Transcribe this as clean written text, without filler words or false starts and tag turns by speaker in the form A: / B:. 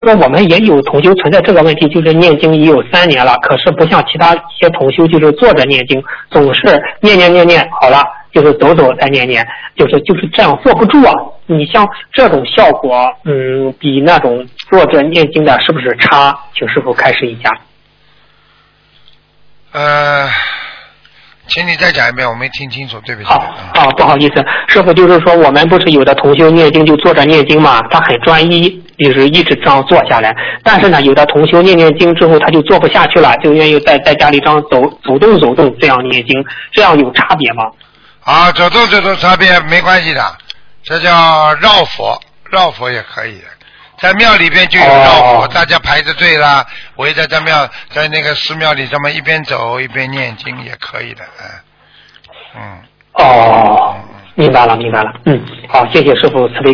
A: 那我们也有同修存在这个问题，就是念经已有3年了，可是不像其他一些同修，就是坐着念经，总是念好了，就是走再念，就是这样坐不住啊。你像这种效果，比那种坐着念经的是不是差？请师傅开示一下。
B: 请你再讲一遍，我没听清楚，对不起。
A: 不好意思，师傅就是说，我们不是有的同修念经就坐着念经嘛，他很专一，就是一直这样坐下来。但是呢，有的同修念经之后，他就坐不下去了，就愿意在家里这样走动这样念经，这样有差别吗？
B: 走动差别没关系的，这叫绕佛也可以。在庙里边就有绕佛，大家排着队啦，围在在那个寺庙里这么一边走一边念经也可以的，
A: 明白了，好，谢谢师傅慈悲